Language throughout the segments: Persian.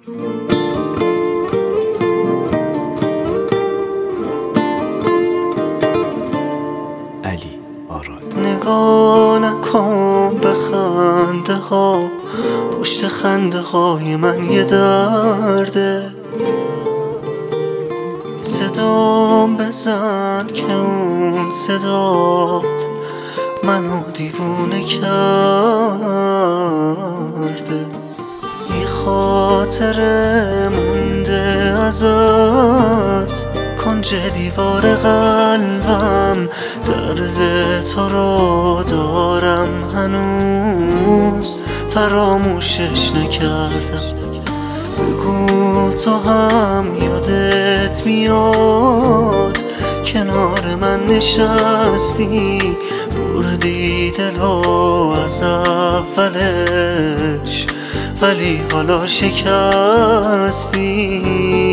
علی آراد. نگاه نکن به خنده ها، پشت خنده های من یه درده. صدام بزن که اون صدات منو دیوونه کرده. یه خاطره مونده ازت، کنج دیوار قلبم، درد تو رو دارم هنوز، فراموشش نکردم. بگو تو هم یادت میاد کنار من نشستی، بردی دلو از اولش ولی حالا شکستی.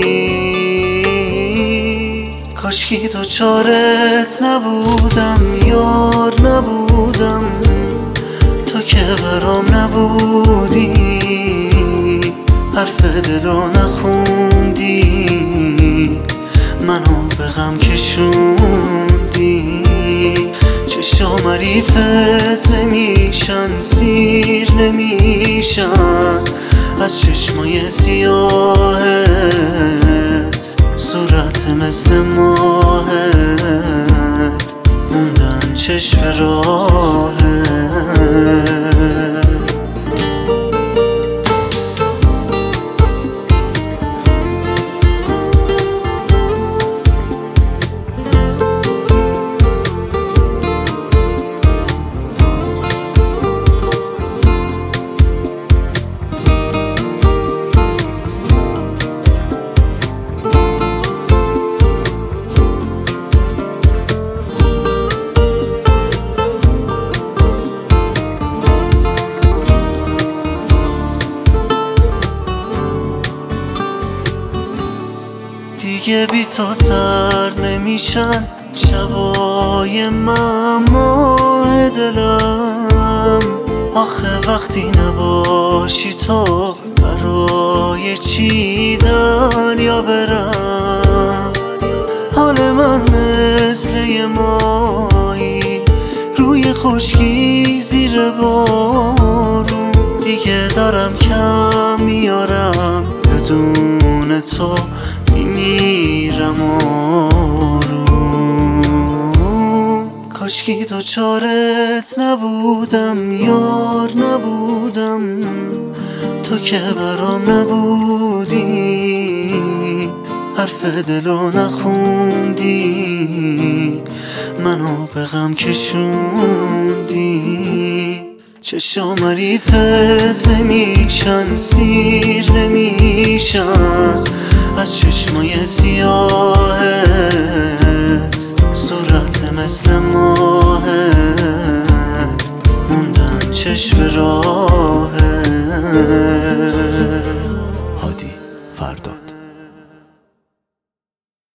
کاشکی دوچارت نبودم، یار نبودم، تو که برام نبودی، حرف دلو نخوندی، منو به غم کشوندی. چشام حریفت نمیشن، سیر نمیشن از چشمای سیاهت، صورت مثل ماهت، موندن چشم راهت. دیگه بی تو سر نمیشن شبای من، ماه دلم. آخه وقتی نباشی تو برای چی دریا برم؟ حال من مثل یه ماهی روی خشکی زیر بارون، دیگه دارم کم میارم، بدون تو میمیرم آروم. کاشکی دوچارت نبودم، یار نبودم، تو که برام نبودی، حرف دلو نخوندی، منو به غم کشوندی. چشام حریفت نمیشن، سیر نمیشن از چشمای سیاهت، صورت مثل ماهت، موندن چشم راهت. هادی فردا.